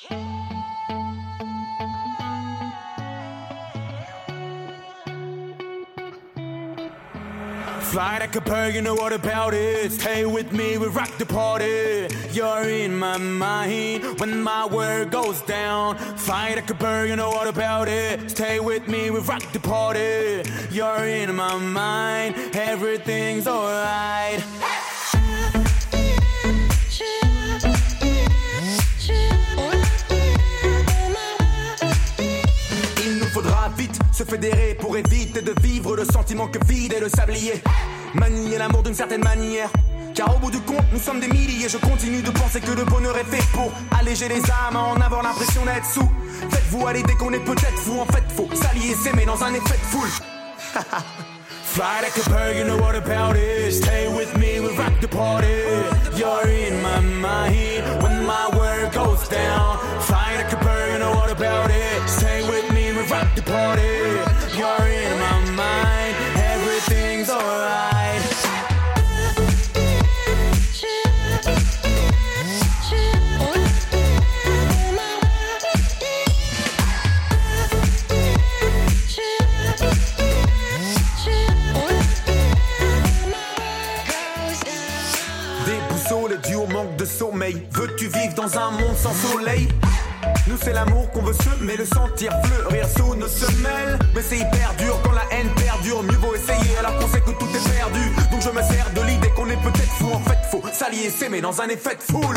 Fly like a bird, you know what about it. Stay with me, we rock the party. You're in my mind when my world goes down. Fly like a bird, you know what about it. Stay with me, we rock the party. You're in my mind, everything's alright. Il nous faudra vite se fédérer pour éviter de vivre le sentiment que vide est le sablier. Manier l'amour d'une certaine manière, car au bout du compte nous sommes des milliers. Je continue de penser que le bonheur est fait pour alléger les âmes, en avoir l'impression d'être sous. Faites-vous aller dès qu'on est peut-être fou. En fait faut s'allier, s'aimer dans un effet de foule. Fly like a bird, you know what about it. Stay with me, we rock the party. You're in my mind when my world goes down. Fly like a bird, you know what about it. Stay with me, we rock the party. You're in my mind, everything's alright. Manque de sommeil, veux-tu vivre dans un monde sans soleil? Nous c'est l'amour qu'on veut semer, le sentir fleurir sous nos semelles. Mais c'est hyper dur quand la haine perdure. Mieux vaut essayer alors qu'on sait que tout est perdu. Donc je me sers de l'idée qu'on est peut-être fou. En fait faut s'allier, s'aimer dans un effet de foule.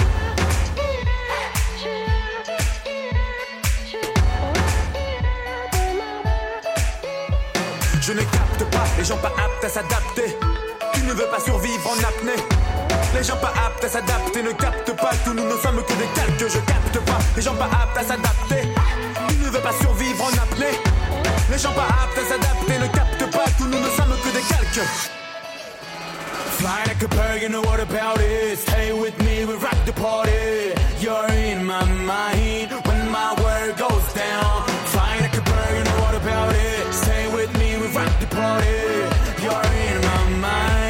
Je ne capte pas les gens pas aptes à s'adapter. Tu ne veux pas survivre en apnée. Les gens pas aptes à s'adapter ne captent pas tout, nous ne sommes que des calques, je capte pas. Les gens pas aptes à s'adapter, tu ne veux pas survivre en apnée. Les gens pas aptes à s'adapter ne captent pas tout, nous ne sommes que des calques. Fly like a bird, you know what about it. Stay with me, we rock the party. You're in my mind when my world goes down. Fly like a bird, you know what about it. Stay with me, we rock the party. You're in my mind.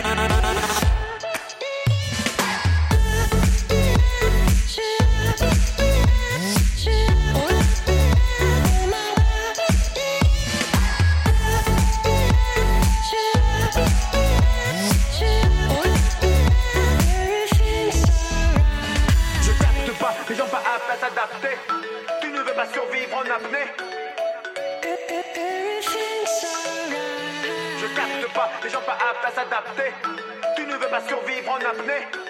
Tu ne veux pas survivre en apnée. Je capte pas, les gens pas aptes à s'adapter. Tu ne veux pas survivre en apnée.